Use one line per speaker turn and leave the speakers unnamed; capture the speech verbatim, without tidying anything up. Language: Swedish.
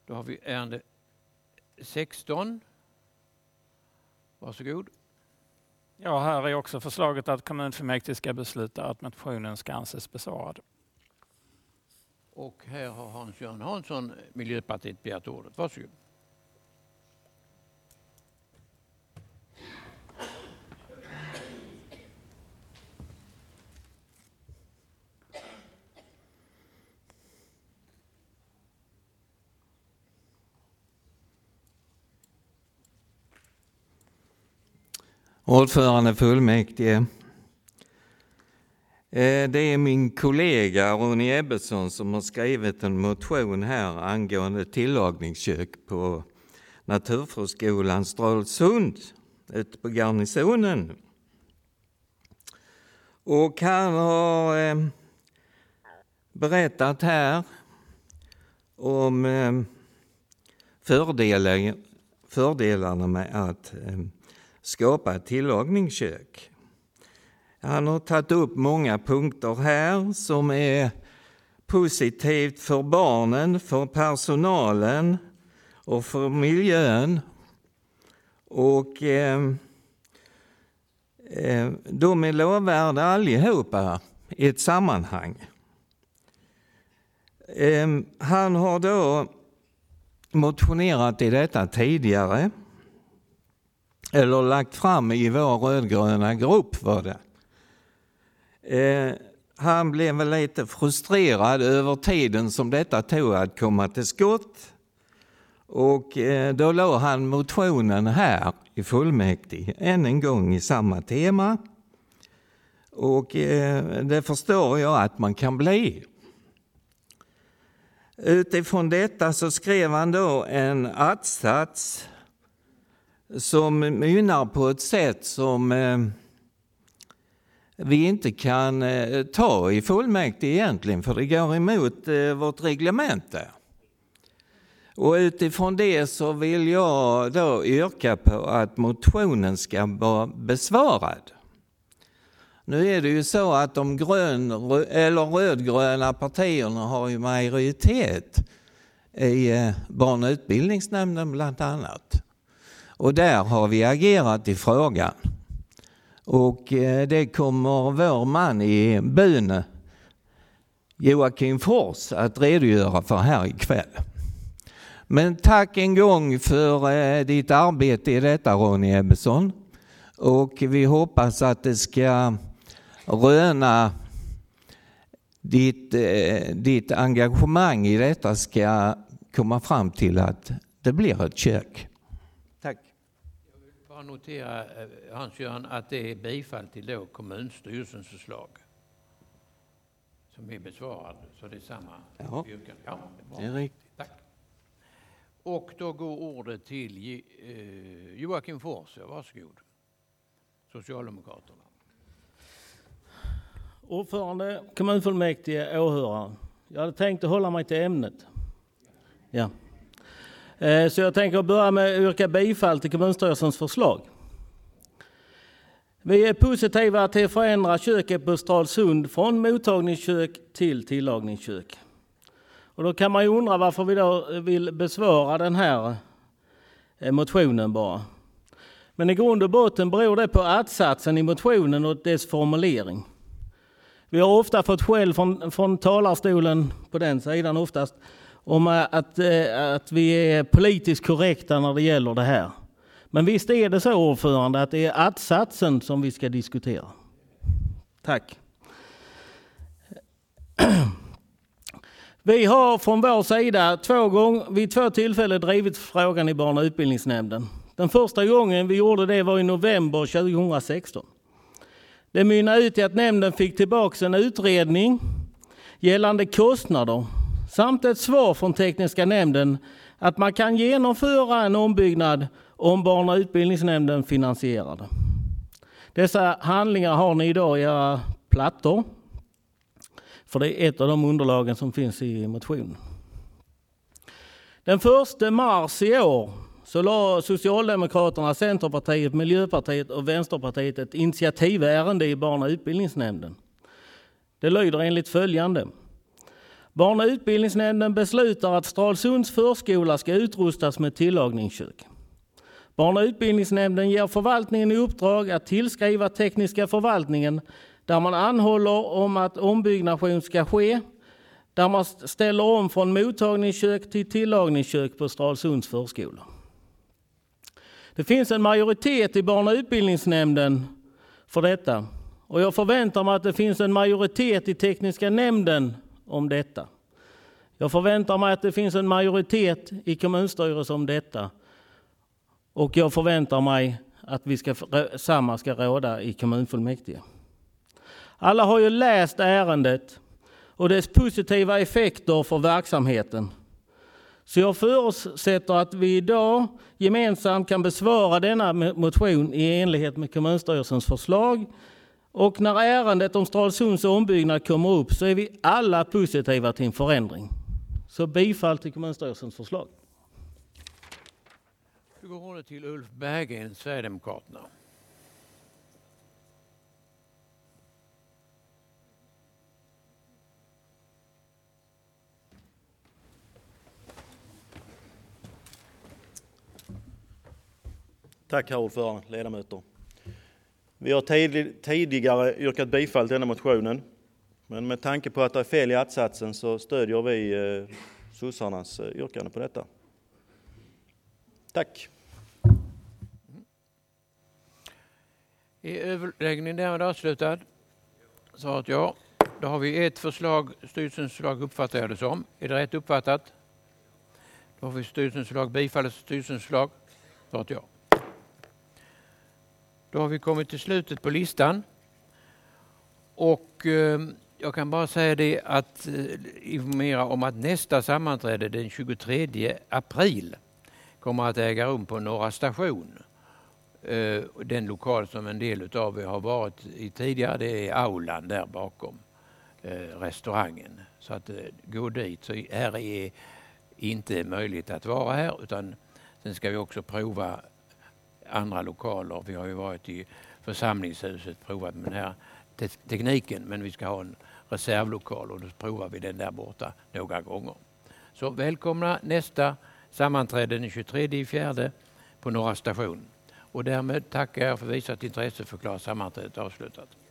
Då har vi ärende sexton. Varsågod.
Ja, här är också förslaget att kommunfullmäktige ska besluta att motionen ska anses besvarad.
Och här har Hans-Göran Hansson, Miljöpartiet, begärt ordet. Varsågod.
Ordförande fullmäktige. Det är min kollega Ronny Ebbesson som har skrivit en motion här angående tillagningskök på Naturförskolan Stralsund, ute på garnisonen. Och han har eh, berättat här om eh, fördelar, fördelarna med att eh, skapa ett tillagningskök. Han har tagit upp många punkter här som är positivt för barnen, för personalen och för miljön. Och eh, eh, de är lovvärda allihopa i ett sammanhang. Eh, han har då motionerat i detta tidigare. Eller lagt fram i vår rödgröna grupp var det. Eh, han blev väl lite frustrerad över tiden som detta tog att komma till skott. Och eh, då la han motionen här i fullmäktige än en gång i samma tema. Och eh, det förstår jag att man kan bli. Utifrån detta så skrev han då en att-sats som mynnar på ett sätt som eh, vi inte kan eh, ta i fullmäktige egentligen, för det går emot eh, vårt reglemente. Och utifrån det så vill jag då yrka på att motionen ska vara besvarad. Nu är det ju så att de grön, eller rödgröna partierna har ju majoritet i eh, barn- och utbildningsnämnden bland annat. Och där har vi agerat i frågan. Och eh, det kommer vår man i byn, Joakim Fors, att redogöra för här ikväll. Men tack en gång för eh, ditt arbete i detta, Ronny Ebbesson. Och vi hoppas att det ska röna ditt, eh, ditt engagemang i detta ska komma fram till att det blir ett kök. Tack.
Jag vill bara notera, Hans-Göran, att det är bifall till då kommunstyrelsens förslag som är besvarad. Så det är samma
ja.
yrkande. Ja, det,
det är riktigt.
Tack. Och då går ordet till eh, Joakim Fors. Varsågod. Socialdemokraterna.
Ordförande, kommunfullmäktige, åhörare. Jag hade tänkt att hålla mig till ämnet. Ja. Så jag tänker börja med att yrka bifall till kommunstyrelsens förslag. Vi är positiva till att förändra köket på Stralsund från mottagningskök till tillagningskök. Och då kan man ju undra varför vi då vill besvara den här motionen bara. Men i grund och botten beror det på att-satsen i motionen och dess formulering. Vi har ofta fått skäll från, från talarstolen på den sidan oftast om att, att vi är politiskt korrekta när det gäller det här. Men visst är det så, ordförande, att det är att-satsen som vi ska diskutera. Tack. Vi har från vår sida två gånger, vid två tillfällen drivit frågan i barn- och utbildningsnämnden. Den första gången vi gjorde det var i november tjugohundrasexton. Det mynnade ut i att nämnden fick tillbaka en utredning gällande kostnader samt ett svar från tekniska nämnden att man kan genomföra en ombyggnad om barn- och utbildningsnämnden finansierar det. Dessa handlingar har ni idag i era plattor, för det är ett av de underlagen som finns i motionen. Den första mars i år så la Socialdemokraterna, Centerpartiet, Miljöpartiet och Vänsterpartiet ett initiativärende i barn- och utbildningsnämnden. Det lyder enligt följande. Barn- och utbildningsnämnden beslutar att Stralsunds förskola ska utrustas med tillagningskök. Barn- och utbildningsnämnden ger förvaltningen i uppdrag att tillskriva tekniska förvaltningen där man anhåller om att ombyggnation ska ske, där man ställer om från mottagningskök till tillagningskök på Stralsunds förskola. Det finns en majoritet i barn- och utbildningsnämnden för detta och jag förväntar mig att det finns en majoritet i tekniska nämnden om detta. Jag förväntar mig att det finns en majoritet i kommunstyrelsen om detta och jag förväntar mig att vi ska, samma ska råda i kommunfullmäktige. Alla har ju läst ärendet och dess positiva effekter för verksamheten. Så jag förutsätter att vi idag gemensamt kan besvara denna motion i enlighet med kommunstyrelsens förslag. Och när ärendet om Stralsunds ombyggnad kommer upp så är vi alla positiva till en förändring. Så bifall till kommunstyrelsens förslag.
Vi går ordet till Ulf Berggren, Sverigedemokraterna.
Tack herr ordförande, ledamöter. Vi har tid, tidigare yrkat bifall till denna motionen, men med tanke på att det är fel i attsatsen så stödjer vi eh, sossarnas eh, yrkande på detta. Tack.
Är överläggningen därmed avslutad? Svaret ja. Då har vi ett förslag, styrelsens förslag uppfattar jag det som. Är det rätt uppfattat? Då har vi styrelsens förslag, bifallet styrelsens förslag. Svaret ja. Då har vi kommit till slutet på listan och eh, jag kan bara säga det att eh, informera om att nästa sammanträde den tjugotredje april kommer att äga rum på Norra station. Eh, den lokal som en del av er har varit i tidigare, det är aulan där bakom eh, restaurangen. Så att eh, gå dit, så här är inte möjligt att vara här utan sen ska vi också prova andra lokaler. Vi har ju varit i församlingshuset provat med den här te- tekniken men vi ska ha en reservlokal och då provar vi den där borta några gånger. Så välkomna nästa sammanträde den tjugotredje fjärde på Norra station. Och därmed tackar jag för visat intresse för klart sammanträdet avslutat.